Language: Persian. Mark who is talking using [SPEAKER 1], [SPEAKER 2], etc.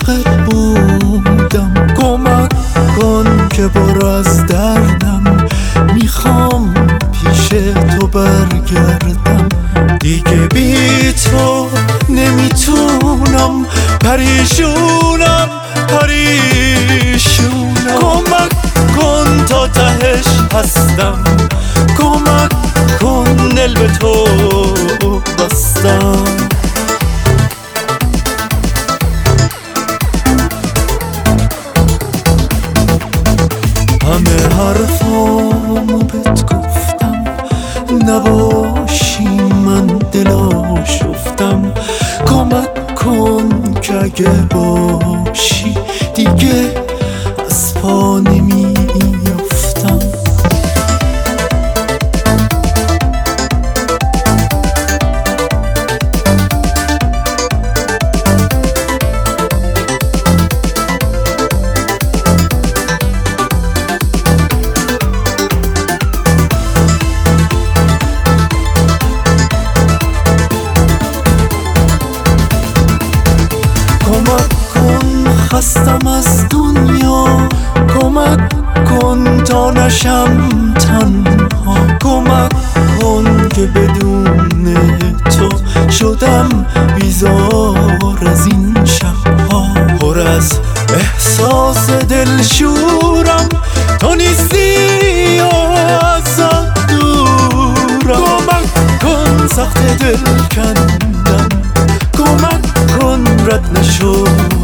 [SPEAKER 1] عاشقت بودم، کمک کن که پر از دردم، میخوام پیش تو برگردم. دیگه بی تو نمیتونم، پریشونم کمک کن تا تهش هستم، کمک کن دل به تو بستم. همه حرفامو بهت گفتم، نباشی من دلا شفتم. کمک کن که اگه باشی دیگه از پا نمیافتم. کمک کن خستم از دنیا، کمک کن تا نشم تنها، کمک کن که بدون تو شدم بیزار از این شبها. پر از احساس دلشورم، تو نیستی و ازت دورم. کمک کن سخت دل کندم، کمک کن رد نشو